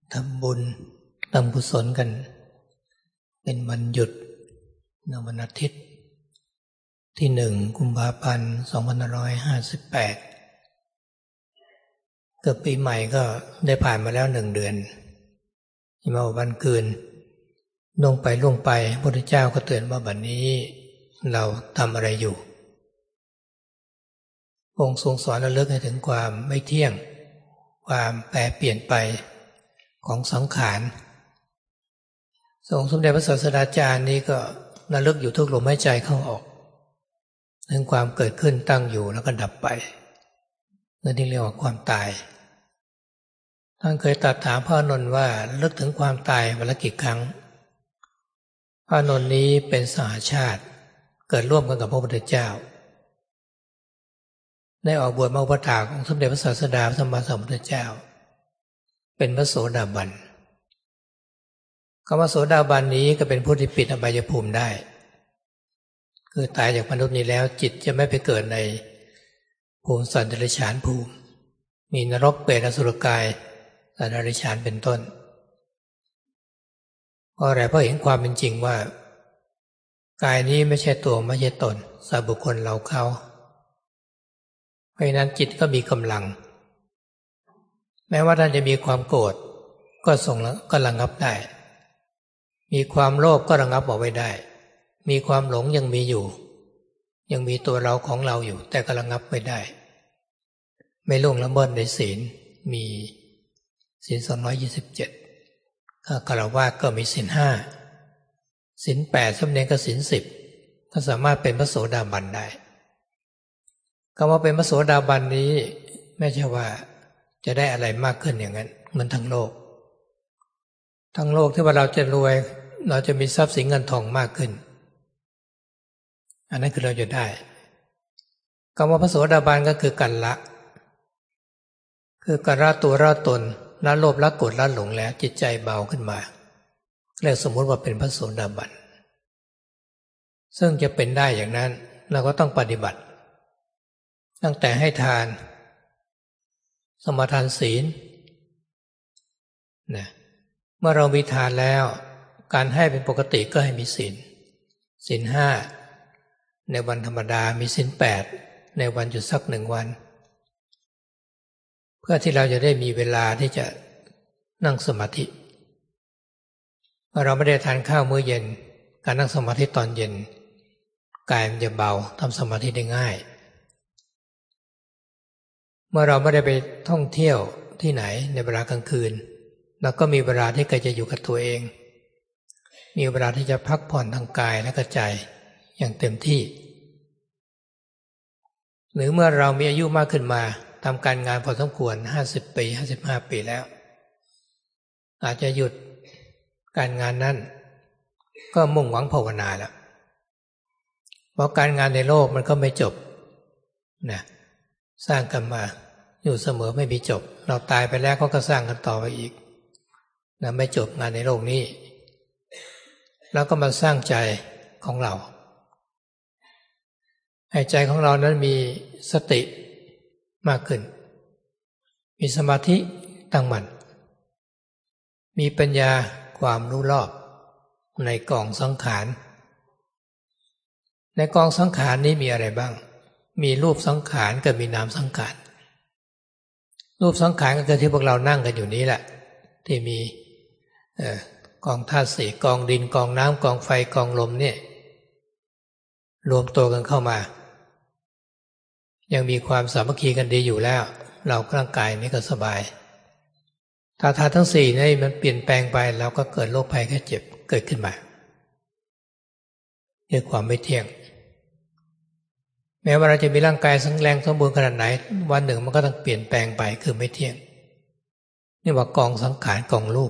ทำบุญทำกุศลกันเป็นวันหยุดในวันอาทิตย์ที่1 กุมภาพันธ์ 2558เกือบปีใหม่ก็ได้ผ่านมาแล้ว1 เดือนมาวันคืนล่วงไปพระพุทธเจ้าก็เตือนว่าบัดนี้เราทำอะไรอยู่องค์ทรงสอนระลึกให้ถึงความไม่เที่ยงความแปรเปลี่ยนไปของสังขารองค์สมเด็จพระศาสดาจารย์นี้ก็ระลึกอยู่ทุกลมหายใจเข้าออกถึงความเกิดขึ้นตั้งอยู่แล้วก็ดับไปนั่นที่เรียกว่าความตายท่านเคยตรัสถามพระอานนท์ว่าระลึกถึงความตายวันละกี่ครั้งพระอานนท์นี้เป็นสหชาติเกิดร่วมกันกับพระพุทธเจ้าได้ออกบวชมาอุปถากองค์สมเด็จพระศาสดาสัมมาสัมพุทธเจ้าเป็นพระโสดาบันคำว่าโสดาบันนี้ก็เป็นผู้ที่ปิดอบายภูมิได้คือตายจากมนุษย์นี้แล้วจิตจะไม่ไปเกิดในภูมิสัตว์เดรัจฉานภูมิมีนรกเปรตอสุรกายสัตว์เดรัจฉานเป็นต้นเพราะอะไรเพราะเห็นความเป็นจริงว่ากายนี้ไม่ใช่ตัวไม่ใช่ตนสัตว์บุคคลเราเขาเพราะฉะนั้นจิตก็มีกำลังแม้ว่าท่านจะมีความโกรธก็ระงับได้มีความโลภก็ระงับเอาไว้ได้มีความหลงยังมีอยู่ยังมีตัวเราของเราอยู่แต่ก็ระงับไม่ได้ไม่ล่วงละเมิดในศีลมีศีล227ถ้าฆราวาสก็มีศีล5ศีล8สำเนียงก็ศีล10ก็สามารถเป็นพระโสดาบันได้คำว่าเป็นพระโสดาบันนี้ไม่ใช่ว่าจะได้อะไรมากขึ้นอย่างนั้นเหมือนทั้งโลกที่ว่าเราจะรวยเราจะมีทรัพย์สินเงินทองมากขึ้นอันนั้นคือเราจะได้คำว่าพระโสดาบันก็คือการละคือการละตัวละตนละโลภละโกรธละหลงแล้วจิตใจเบาขึ้นมาเรียกสมมติว่าเป็นพระโสดาบันซึ่งจะเป็นได้อย่างนั้นเราก็ต้องปฏิบัติตั้งแต่ให้ทานสมาทานศีลนะเมื่อเรามีทานแล้วการให้เป็นปกติก็ให้มีศีล5ในวันธรรมดามีศีล8ในวันหยุดสัก1 วันเพื่อที่เราจะได้มีเวลาที่จะนั่งสมาธิเมื่อเราไม่ได้ทานข้าวมื้อเย็นการนั่งสมาธิตอนเย็นกายมันจะเบาทำสมาธิได้ง่ายเมื่อเราไม่ได้ไปท่องเที่ยวที่ไหนในเวลากลางคืนเราก็มีเวลาที่จะอยู่กับตัวเองมีเวลาที่จะพักผ่อนทางกายและใจอย่างเต็มที่หรือเมื่อเรามีอายุมากขึ้นมาทำการงานพอสมควร50 ปี55 ปีแล้วอาจจะหยุดการงานนั้นก็มุ่งหวังภาวนาแล้วเพราะการงานในโลกมันก็ไม่จบนะสร้างกันมาอยู่เสมอไม่มีจบเราตายไปแล้วก็สร้างกันต่อไปอีกนะไม่จบงานในโลกนี้แล้วก็มาสร้างใจของเราให้ใจของเรานั้นมีสติมากขึ้นมีสมาธิตั้งมั่นมีปัญญาความรู้รอบในกองสังขารในกองสังขารนี้มีอะไรบ้างมีรูปสังขารกับมีนามสังขารรูปสังขารก็คือที่พวกเรานั่งกันอยู่นี้แหละที่มีกองธาตุสี่กองดินกองน้ำกองไฟกองลมเนี่ยรวมตัวกันเข้ามายังมีความสามัคคีกันดีอยู่แล้วเราร่างกายนี้ก็สบายถ้าธาตุทั้ง4นี่มันเปลี่ยนแปลงไปเราก็เกิดโรคภัยแค่เจ็บเกิดขึ้นมาด้วยความไม่เที่ยงแม้ว่าเราจะมีร่างกายแข็งแรงสมบูรณ์ขนาดไหนวันหนึ่งมันก็ต้องเปลี่ยนแปลงไปคือไม่เที่ยงนี่ว่ากองสังขารกองรูป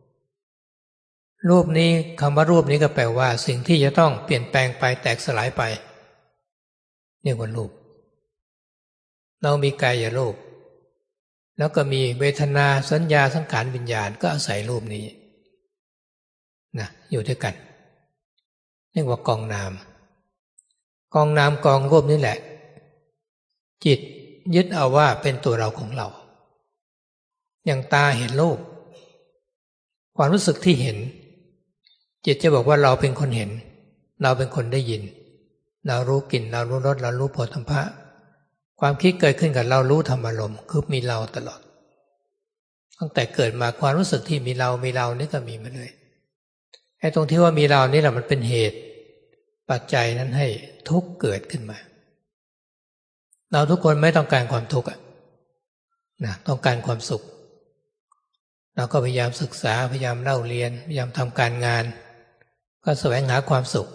นี้คำว่ารูปนี้ก็แปลว่าสิ่งที่จะต้องเปลี่ยนแปลงไปแตกสลายไปเรียกว่ารูปเรามีกายรูปแล้วก็มีเวทนาสัญญาสังขารวิญญาณก็อาศัยรูปนี้นะอยู่ด้วยกันเรียกว่ากองนามกองนามกองรูปนี่แหละจิตยึดเอาว่าเป็นตัวเราของเราอย่างตาเห็นรูปความรู้สึกที่เห็นจิตจะบอกว่าเราเป็นคนเห็นเราเป็นคนได้ยินเรารู้กลิ่นเรารู้รสเรารู้โผฏฐัพพะความคิดเกิดขึ้นกับเรารู้ธรรมอารมณ์คือมีเราตลอดตั้งแต่เกิดมาความรู้สึกที่มีเรานี่ก็มีมาเลยไอ้ตรงที่ว่ามีเรานี่แหละมันเป็นเหตุปัจจัยนั้นให้ทุกข์เกิดขึ้นมาเราทุกคนไม่ต้องการความทุกข์นะต้องการความสุขเราก็พยายามศึกษาพยายามเล่าเรียนพยายามทำการงานก็แสวงหาความสุข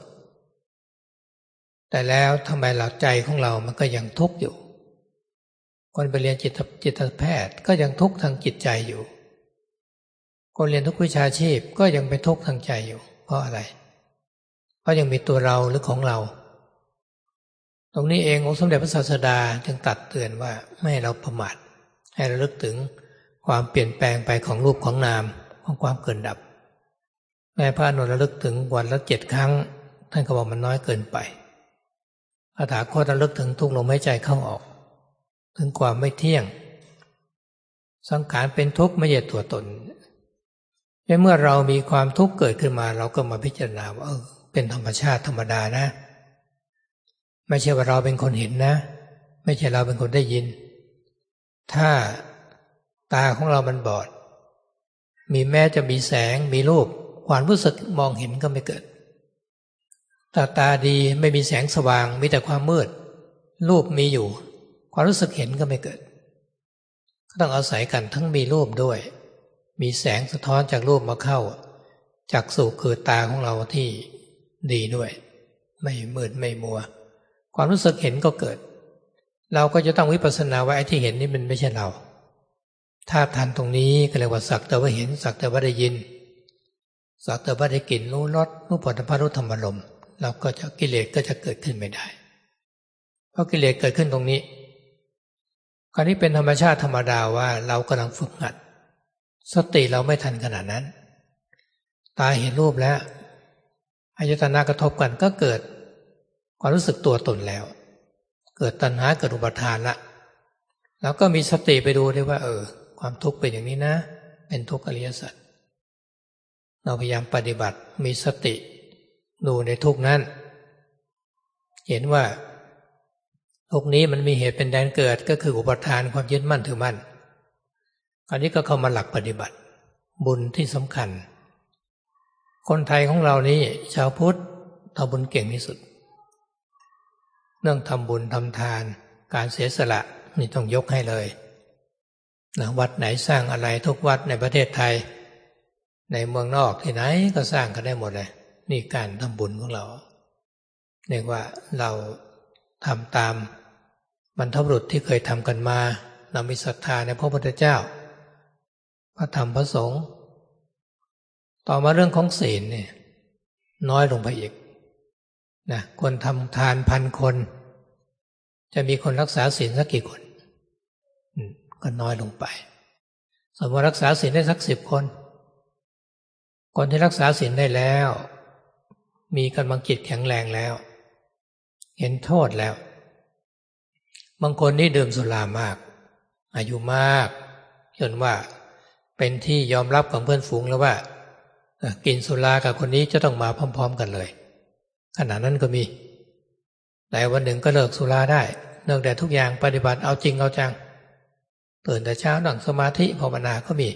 แต่แล้วทำไมหลักใจของเรามันก็ยังทุกข์อยู่คนไปเรียนจิตแพทย์ก็ยังทุกข์ทางจิตใจอยู่คนเรียนทุกวิชาชีพก็ยังเป็นทุกข์ทางใจอยู่เพราะอะไรเพราะยังมีตัวเราหรือของเราตรงนี้เององค์สมเด็จพระศาสดาจึงตรัสเตือนว่าไม่ให้เราประมาทให้ระลึกถึงความเปลี่ยนแปลงไปของรูปของนามของความเกิดดับแม้พระอานนท์ระลึกถึงวันละ7 ครั้งท่านก็บอกมันน้อยเกินไปพระตถาคตระลึกถึงทุกลมหายใจเข้าออกถึงความไม่เที่ยงสังขารเป็นทุกข์ไม่ใช่ตัวตนเมื่อเรามีความทุกข์เกิดขึ้นมาเราก็มาพิจารณาว่าเป็นธรรมชาติธรรมดานะไม่ใช่ว่าเราเป็นคนเห็นนะไม่ใช่เราเป็นคนได้ยินถ้าตาของเรามันบอดมีแม้จะมีแสงมีรูปความรู้สึกมองเห็นก็ไม่เกิดตาดีไม่มีแสงสว่างมีแต่ความมืดรูปมีอยู่ความรู้สึกเห็นก็ไม่เกิดก็ต้องอาศัยกันทั้งมีรูปด้วยมีแสงสะท้อนจากรูปมาเข้าจักษุคือตาของเราที่ดีด้วยไม่มืดไม่มัวความรู้สึกเห็นก็เกิดเราก็จะต้องวิปัสสนาว่าไอ้ที่เห็นนี่มันไม่ใช่เราถ้าทันตรงนี้ก็เรียกว่าสักแต่ว่าเห็นสักแต่ว่าได้ยินสักแต่ว่าได้กลิ่นรู้รสรู้โผฏฐัพพะรู้ธรรมอารมณ์เราก็จะกิเลสก็จะเกิดขึ้นไม่ได้เพราะกิเลสเกิดขึ้นตรงนี้คราวนี้เป็นธรรมชาติธรรมดาว่าเรากำลังฝึกหัดสติเราไม่ทันขนาดนั้นตาเห็นรูปแล้วอายตนะกระทบกันก็เกิดความรู้สึกตัวตนแล้วเกิดตัณหาเกิดอุปาทานละแล้วก็มีสติไปดูได้ว่าความทุกข์เป็นอย่างนี้นะเป็นทุกข์อริยสัจเราพยายามปฏิบัติมีสติดูในทุกข์นั้นเห็นว่าทุกข์นี้มันมีเหตุเป็นแดนเกิดก็คืออุปาทานความยึดมั่นถือมั่นอันนี้ก็เข้ามาหลักปฏิบัติบุญที่สำคัญคนไทยของเรานี้ชาวพุทธทำบุญเก่งที่สุดเรื่องทำบุญทำทานการเสียสละนี่ต้องยกให้เลยนะวัดไหนสร้างอะไรทุกวัดในประเทศไทยในเมืองนอกที่ไหนก็สร้างกันได้หมดเลยนี่การทำบุญของเราเรียกว่าเราทำตามบรรพบุรุษที่เคยทำกันมาเรามีศรัทธาในพระพุทธเจ้าพระธรรมพระสงฆ์ต่อมาเรื่องของศีลเนี่ยน้อยลงไปอีกนะคนทำทาน1,000 คนจะมีคนรักษาศีลสักกี่คนก็น้อยลงไปสมมติรักษาศีลได้สัก10 คนคนที่รักษาศีลได้แล้วมีกำลังจิตแข็งแรงแล้วเห็นโทษแล้วบางคนนี่ดื่มสุรามากอายุมากจนว่าเป็นที่ยอมรับของเพื่อนฝูงแล้วว่ากินสุรากับคนนี้จะต้องมาพร้อมๆกันเลยขณะนั้นก็มีแต่วันหนึ่งก็เลิกสุราได้เลิกแต่ทุกอย่างปฏิบัติเอาจริงเอาจังตื่นแต่เช้านั่งสมาธิภาวนาก็มี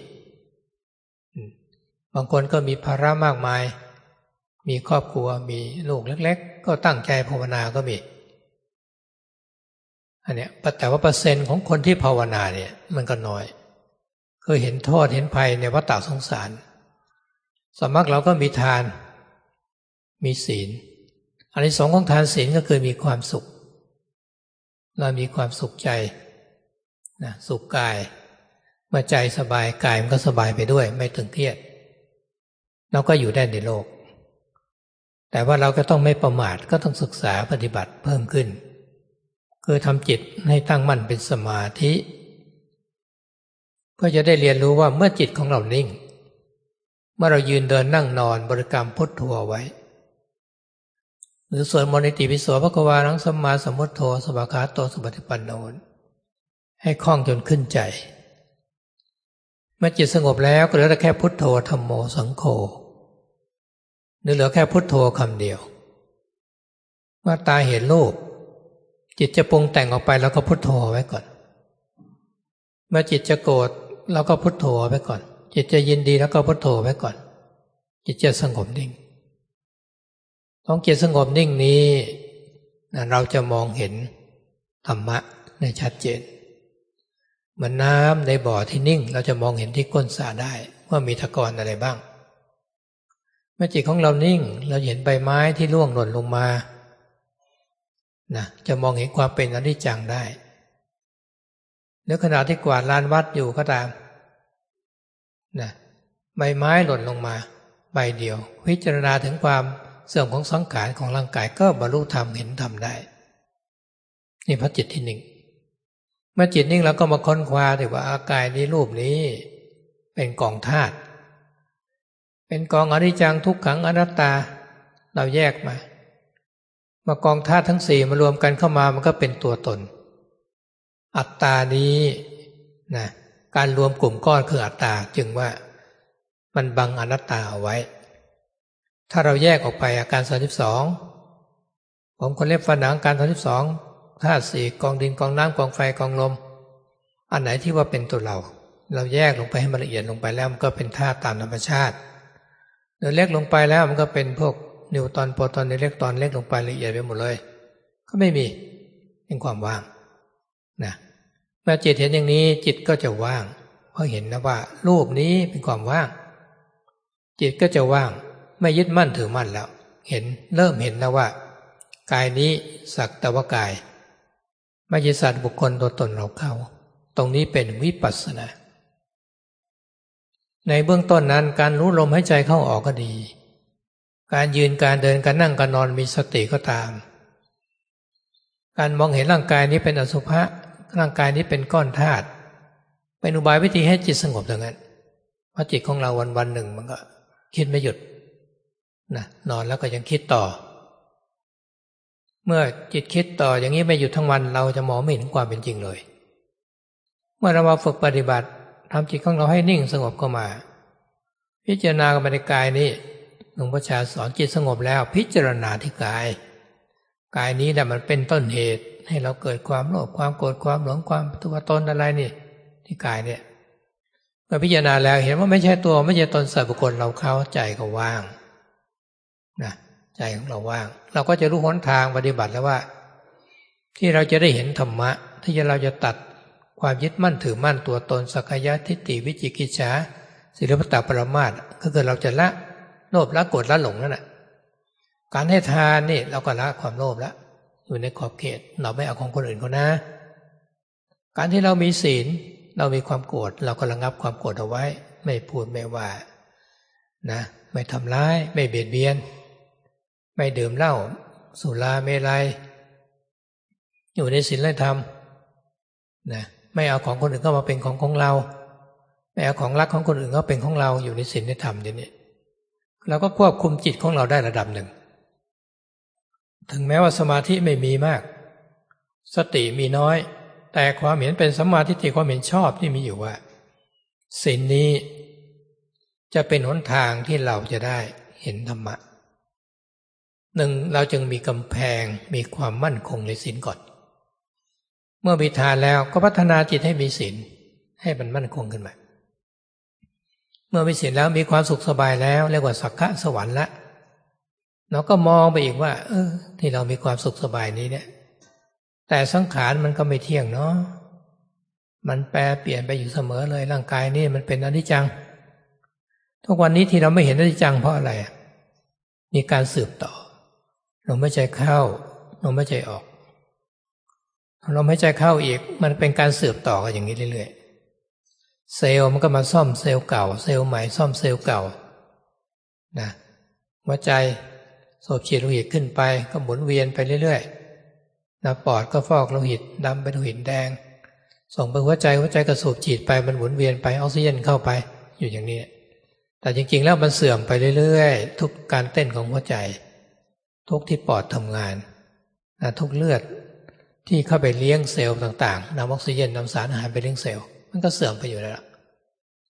บางคนก็มีภาระมากมายมีครอบครัวมีลูกเล็กๆก็ตั้งใจภาวนาก็มีอันเนี้ยแต่ว่าเปอร์เซ็นต์ของคนที่ภาวนาเนี่ยมันก็น้อยเคยเห็นโทษเห็นภัยในวัฏฏะสงสารสมักเราก็มีทานมีศีลอานิสงส์ของทานศีลก็คือมีความสุขเรามีความสุขใจนะสุขกายเมื่อใจสบายกายมันก็สบายไปด้วยไม่ตึงเครียดเราก็อยู่ได้ในโลกแต่ว่าเราก็ต้องไม่ประมาทก็ต้องศึกษาปฏิบัติเพิ่มขึ้นคือทำจิตให้ตั้งมั่นเป็นสมาธิเพื่อจะได้เรียนรู้ว่าเมื่อจิตของเรานิ่งเมื่อเรายืนเดินนั่งนอนบริกรรมพุทโธไว้หรือสวดมนต์อิติปิโสภควานังสัมมาสัมพุทโธสวากขาโตสุปฏิปันโนให้คล่องจนขึ้นใจมื่อจิตสงบแล้วก็เหลือแต่แค่พุทโธธัมโมสังโฆเหลือแค่พุทโธคำเดียวเมื่อตาเห็นรูปจิตจะปรุงแต่งออกไปแล้วก็พุทโธไว้ก่อนเมื่อจิตจะโกรธเราก็พุทโธไว้ก่อนจิตจะยินดีแล้วก็พุทโธไว้ก่อนจิตจะสงบนิ่งของจิตสงบนิ่งนี้เราจะมองเห็นธรรมะในชัดเจนเหมือนน้ำในบ่อที่นิ่งเราจะมองเห็นที่ก้นสระได้ว่ามีตะกอนอะไรบ้างเมื่อจิตของเรานิ่งเราเห็นใบไม้ที่ร่วงหล่นลงมาจะมองเห็นความเป็นอนิจจังได้แล้วขณะที่กวาดลานวัดอยู่ก็ตามใบไม้หล่นลงมาใบเดียวพิจารณาถึงความเสื่อมของสังขารของร่างกายก็บรรลุธรรมเห็นธรรมได้นี่พระจิตที่นิ่งเมื่อจิตนิ่งแล้วก็มาค้นคว้าถึงว่าอากายนี้รูปนี้เป็นกองธาตุเป็นกองอนิจจังทุกขังอนัตตาเราแยกมากองธาตุทั้งสี่มารวมกันเข้ามามันก็เป็นตัวตนอัตตานี้การรวมกลุ่มก้อนคืออัตตาจึงว่ามันบังอนัตตาเอาไว้ถ้าเราแยกออกไปอาการ32ผมคนเล็บฟันหนังอาการ32ธาตุสี่กองดินกองน้ำกองไฟกองลมอันไหนที่ว่าเป็นตัวเราแยกลงไปให้มันละเอียดลงไปแล้วมันก็เป็นธาตุตามธรรมชาติเดี๋ยวเล็กลงไปแล้วมันก็เป็นพวกนิวตรอนโปรตอนอิเล็กตรอนเล็กลงไปละเอียดไปหมดเลยก็ไม่มีเป็นความว่างเมื่อจิตเห็นอย่างนี้จิตก็จะว่างเพราะเห็นนะว่ารูปนี้เป็นความว่างจิตก็จะว่างไม่ยึดมั่นถือมั่นแล้วเริ่มเห็นแล้วว่ากายนี้สักแต่ว่ากายไม่ใช่สัตว์บุคคลตัวตนเราเขาตรงนี้เป็นวิปัสสนาในเบื้องต้นนั้นการรู้ลมหายใจเข้าออกก็ดีการยืนการเดินการนั่งการนอนมีสติก็ตามการมองเห็นร่างกายนี้เป็นอสุภะร่างกายนี้เป็นก้อนธาตุเป็นอุบายวิธีให้จิตสงบอย่างนั้นเพราะจิตของเราวันหนึ่งมันก็คิดไม่หยุดนอนแล้วก็ยังคิดต่อเมื่อจิตคิดต่ออย่างนี้ไม่หยุดทั้งวันเราจะมองไม่เห็นความเป็นจริงเลยเมื่อเรามาฝึกปฏิบัติทำจิตของเราให้นิ่งสงบเข้ามาพิจารณากับในกายนี้หลวงพ่อชาสอนจิตสงบแล้วพิจารณาที่กายนี้แหละมันเป็นต้นเหตุให้เราเกิดความโลภความโกรธความหลงความตัวตนอะไรนี่ที่กายเนี่ยเมื่อพิจารณาแล้วเห็นว่าไม่ใช่ตัวไม่ใช่ตนสัตว์บุคคลเราเข้าใจก็ว่างใจของเราว่างเราก็จะรู้หนทางปฏิบัติแล้วว่าที่เราจะได้เห็นธรรมะที่เราจะตัดความยึดมั่นถือมั่นตัวตนสักกายทิฏฐิวิจิกิจฉาศีลปตปรมาสต์ก็คือเราจะละโลภละโกรธละหลงนั่นแหละการให้ทานนี่เราก็ละความโลภละอยู่ในขอบเขตเราไม่เอาของคนอื่นเขานะการที่เรามีศีลเรามีความโกรธเราก็ระงับความโกรธเอาไว้ไม่พูดไม่ว่าไม่ทำร้ายไม่เบียดเบียนไม่ดื่มเหล้าสุราเมลัยอยู่ในศีลและธรรมไม่เอาของคนอื่นเข้ามาเป็นของเราไม่เอาของรักของคนอื่นเข้าเป็นของเราอยู่ในศีลในธรรมอย่างนี้เราก็ควบคุมจิตของเราได้ระดับหนึ่งถึงแม้ว่าสมาธิไม่มีมากสติมีน้อยแต่ความเห็นเป็นสัมมาทิฏฐิความเห็นชอบที่มีอยู่ว่าศีลนี้จะเป็นหนทางที่เราจะได้เห็นธรรมะหนึ่งเราจึงมีกำแพงมีความมั่นคงในศีลก่อนเมื่อมีทานแล้วก็พัฒนาจิตให้มีศีลให้มันมั่นคงขึ้นมาเมื่อมีศีลแล้วมีความสุขสบายแล้วเรียกว่าสักขะสวรรค์ละเราก็มองไปอีกว่าที่เรามีความสุขสบายนี้เนี่ยแต่สังขารมันก็ไม่เที่ยงเนาะมันแปรเปลี่ยนไปอยู่เสมอเลยร่างกายนี่มันเป็นอนิจจังทุกวันนี้ที่เราไม่เห็นอนิจจังเพราะอะไรมีการสืบต่อลมหายใจเข้าลมหายใจออกลมหายใจเข้าอีกมันเป็นการสืบต่อกันอย่างนี้เรื่อยๆเซลล์มันก็มาซ่อมเซลล์เก่าเซลล์ใหม่ซ่อมเซลล์เก่าหัวใจสูบฉีดโลหิตขึ้นไปก็หมุนเวียนไปเรื่อยๆปอดก็ฟอกโลหิตดำเป็นโลหิตแดงส่งไปหัวใจก็สูบฉีดไปมันหมุนเวียนไปออกซิเจนเข้าไปอยู่อย่างนี้แต่จริงๆแล้วมันเสื่อมไปเรื่อยๆทุกการเต้นของหัวใจทุกที่ปอดทำงานทุกเลือดที่เข้าไปเลี้ยงเซลล์ต่างๆนำออกซิเจนนำสารอาหารไปเลี้ยงเซลล์มันก็เสื่อมไปอยู่แล้ว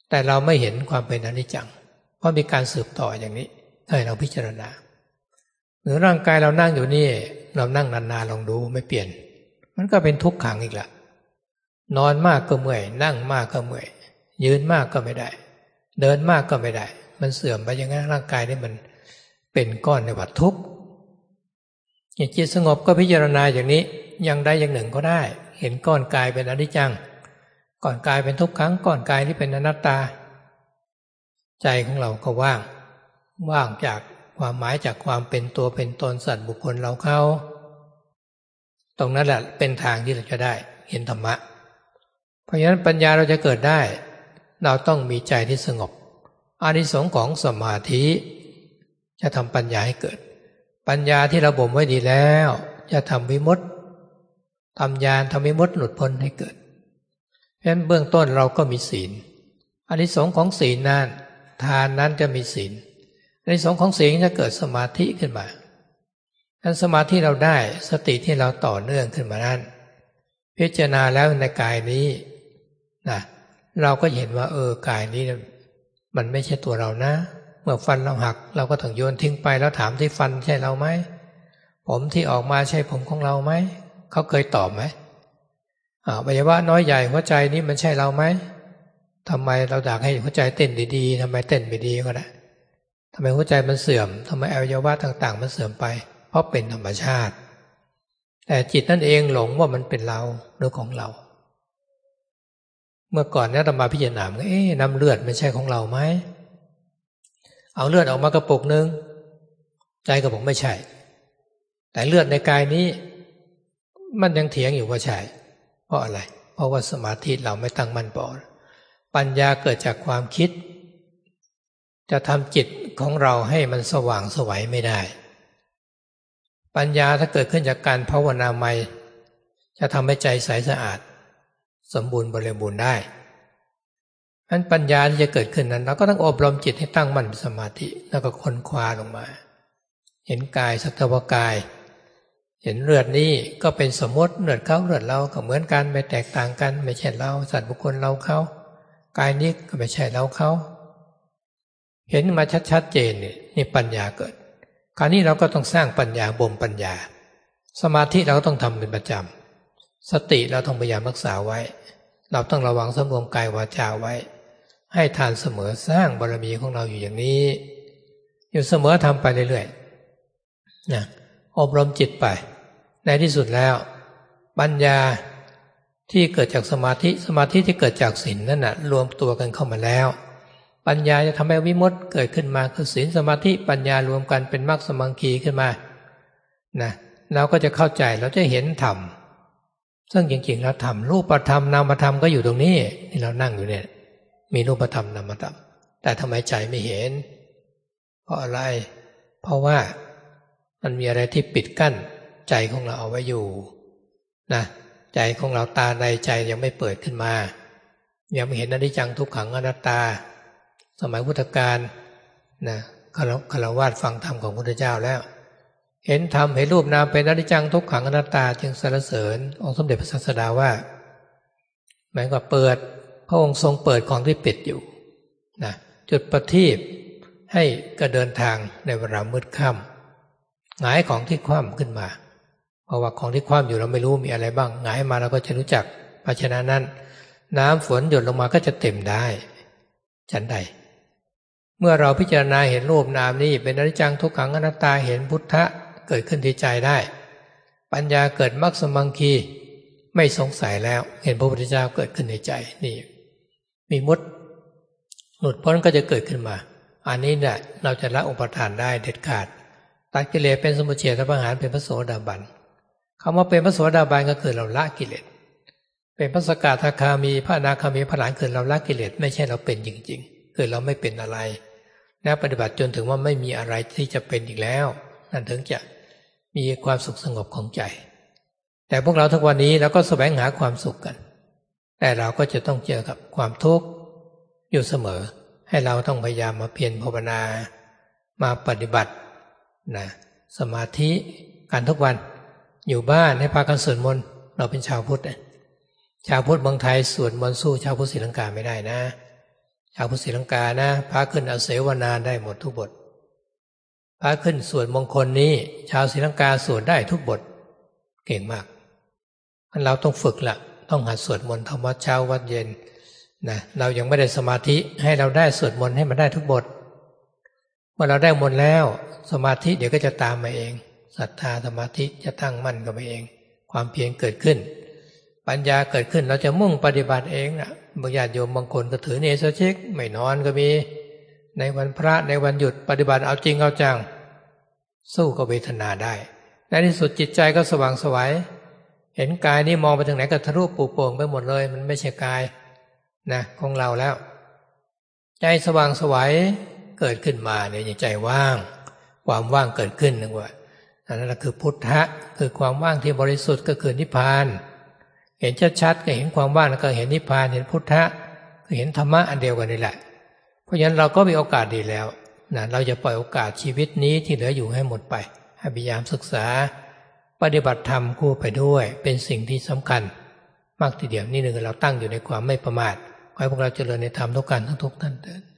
แต่เราไม่เห็นความเป็นอนิจจังเพราะมีการสืบต่ออย่างนี้ให้เราพิจารณาหรือร่างกายเรานั่งอยู่นี่เรานั่งนานๆลองดูไม่เปลี่ยนมันก็เป็นทุกขังอีกละนอนมากก็เมื่อยนั่งมากก็เมื่อยยืนมากก็ไม่ได้เดินมากก็ไม่ได้มันเสื่อมไปอย่างนั้นร่างกายนี่มันเป็นก้อนในวัฏทุกข์จิตสงบก็พิจารณาอย่างนี้อย่างใดอย่างหนึ่งก็ได้เห็นก้อนกายเป็นอนิจจังก้อนกายเป็นทุกขังก้อนกายที่เป็นอนัตตาใจของเราก็ว่างจากความหมายจากความเป็นตัวเป็นตนสัตว์บุคคลเราเขาตรงนั้นแหละเป็นทางที่เราจะได้เห็นธรรมะเพราะฉะนั้นปัญญาเราจะเกิดได้เราต้องมีใจที่สงบอานิสงส์ของสมาธิจะทำปัญญาให้เกิดปัญญาที่เราบ่มไว้ดีแล้วจะทำวิมุตติทำญาณทำวิมุตติหลุดพ้นให้เกิดเพราะฉะนั้นเบื้องต้นเราก็มีศีลอานิสงส์ของศีลนั้นทานนั้นจะมีศีลอานิสงส์ของศีลจะเกิดสมาธิขึ้นมานั้นสมาธิเราได้สติที่เราต่อเนื่องขึ้นมานั้นพิจารณาแล้วในกายนี้นะเราก็เห็นว่ากายนี้มันไม่ใช่ตัวเรานะเมื่อฟันเราหักเราก็ต้องโยนทิ้งไปแล้วถามที่ฟันใช่เราไหมผมที่ออกมาใช่ผมของเราไหมเขาเคยตอบไหมอวัยวะน้อยใหญ่หัวใจนี้มันใช่เราไหมทำไมเราอยากให้หัวใจเต้นดีๆทำไมเต้นไม่ดีก็ได้ทำไมหัวใจมันเสื่อมทำไมอวัยวะต่างๆมันเสื่อมไปเพราะเป็นธรรมชาติแต่จิตนั่นเองหลงว่ามันเป็นเราหรือของเราเมื่อก่อนเนี่ยอาตมาพิจารณาน้ำเลือดไม่ใช่ของเราไหมเอาเลือดออกมากระปุกนึงใจก็บอกไม่ใช่แต่เลือดในกายนี้มันยังเถียงอยู่ว่าใช่เพราะอะไรเพราะว่าสมาธิเราไม่ตั้งมั่นพอปัญญาเกิดจากความคิดจะทำจิตของเราให้มันสว่างไสวไม่ได้ปัญญาถ้าเกิดขึ้นจากการภาวนาใหม่จะทำให้ใจใสสะอาดสมบูรณ์บริบูรณ์ได้อันปัญญาที่จะเกิดขึ้นนั้นเราก็ต้องอบรมจิตให้ตั้งมั่นสมาธิแล้วก็ค้นคว้าลงมาเห็นกายสักแต่ว่ากายเห็นเลือดนี้ก็เป็นสมมติเลือดเขาเลือดเราก็เหมือนกันไม่แตกต่างกันไม่ใช่เราสัตว์บุคคลเราเขากายนี้ก็ไม่ใช่เราเขาเห็นมาชัดๆเจนนี่ปัญญาเกิดคราวนี้เราก็ต้องสร้างปัญญาบ่มปัญญาสมาธิเราก็ต้องทำเป็นประจำสติเราต้องพยายามรักษาไว้เราต้องระวังสำรวมกายวาจาไว้ให้ทานเสมอสร้างบารมีของเราอยู่อย่างนี้อยู่เสมอทำไปเรื่อยๆนะอบรมจิตไปในที่สุดแล้วปัญญาที่เกิดจากสมาธิที่เกิดจากศีลนั่นน่ะรวมตัวกันเข้ามาแล้วปัญญาจะทำให้วิมุตติเกิดขึ้นมาคือศีลสมาธิปัญญารวมกันเป็นมรรคสมังคีขึ้นมานะเราก็จะเข้าใจเราจะเห็นธรรมซึ่งจริงๆแล้วธรรมรูปธรรมนามธรรมก็อยู่ตรงนี้ที่เรานั่งอยู่เนี่ยมีรูปธรรมนามธรรมแต่ทำไมใจไม่เห็นเพราะอะไรเพราะว่ามันมีอะไรที่ปิดกั้นใจของเราเอาไว้อยู่นะใจของเราตาในใจยังไม่เปิดขึ้นมายังไม่เห็นอนิจจังทุกขังอนัตตาสมัยพุทธกาลนะฆราวาสฟังธรรมของพระพุทธเจ้าแล้วเห็นธรรมเห็นรูปนามเป็นอนิจจังทุกขังอนัตตาจึงสรรเสริญองค์สมเด็จพระศาสดาว่าหมายว่าเปิดพระองค์ทรงเปิดของที่ปิดอยู่นะจุดประทีปให้กระเดินทางในเวลามืดค่ำหงายของที่คว่ำขึ้นมาเพราะว่าของที่คว่ำอยู่เราไม่รู้มีอะไรบ้างหงายมาเราก็จะรู้จักภาชนะนั้นน้ำฝนหยดลงมาก็จะเต็มได้ฉันใดเมื่อเราพิจารณาเห็นรูปนามนี้เป็นอนิจจังทุกขังอนัตตาเห็นพุทธะเกิดขึ้นที่ใจได้ปัญญาเกิดมรรคสมังคีไม่สงสัยแล้วเห็นพระพุทธเจ้าเกิดขึ้นในใจนี่มีมุตติหลุดพ้นก็จะเกิดขึ้นมาอันนี้เนี่ยเราจะละอุปทานได้เด็ดขาดตัดกิเลสเป็นสมุทเฉทประหารเป็นพระโสดาบันคำว่าเป็นพระโสดาบันก็คือเราละกิเลสเป็นพระสกทาคามีพระอนาคามีพระอรหันต์คือเราละกิเลสไม่ใช่เราเป็นจริงๆคือเราไม่เป็นอะไรแล้วปฏิบัติจนถึงว่าไม่มีอะไรที่จะเป็นอีกแล้วนั่นถึงจะมีความสุขสงบของใจแต่พวกเราทุกวันนี้เราก็แสวงหาความสุขกันแต่เราก็จะต้องเจอกับความทุกข์อยู่เสมอให้เราต้องพยายามมาเพียรภาวนามาปฏิบัตินะสมาธิการทุกวันอยู่บ้านให้พากันสวดมนต์เราเป็นชาวพุทธชาวพุทธเมืองไทยสวดมนต์สู้ชาวพุทธศรีลังกาไม่ได้นะชาวพุทธศรีลังกานะพระขึ้นอเสวนาได้หมดทุกบทพระขึ้นสวดมงคลนี้ชาวศรีลังกาสวดได้ทุกบทเก่งมากเราต้องฝึกละต้องหัดสวดมนต์ทำวัดเช้าวัดเย็นนะเรายังไม่ได้สมาธิให้เราได้สวดมนต์ให้มันได้ทุกบทเมื่อเราได้มนต์แล้วสมาธิเดี๋ยวก็จะตามมาเองศรัทธาสมาธิจะตั้งมั่นกับมาเองความเพียรเกิดขึ้นปัญญาเกิดขึ้นเราจะมุ่งปฏิบัติเองนะบางญาติโยมบางคนก็ถือเนสเช็คไม่นอนก็มีในวันพระในวันหยุดปฏิบัติเอาจริงเอาจังสู้กับเวทนาได้ในที่สุดจิตใจก็สว่างไสวเห็นกายนี้มองไปทางไหนก็ทะลุปูโป่งไปหมดเลยมันไม่ใช่กายนะของเราแล้วใจสว่างไสวเกิดขึ้นมาเนี่ยใจว่างความว่างเกิดขึ้นนึกว่าอันนั้นคือพุทธะคือความว่างที่บริสุทธิ์ก็คือนิพพานเห็นชัดๆก็เห็นความว่างแล้วก็เห็นนิพพานเห็นพุทธะก็เห็นธรรมะอันเดียวกันนี่แหละเพราะฉะนั้นเราก็มีโอกาสดีแล้วนะเราจะปล่อยโอกาสชีวิตนี้ที่เหลืออยู่ให้หมดไปให้พยายามศึกษาปฏิบัติธรรมคู่ไปด้วยเป็นสิ่งที่สำคัญมากทีเดียวนี่หนึ่งเราตั้งอยู่ในความไม่ประมาทขอให้พวกเราเจริญในธรรมทุกการทุกท่านเถิด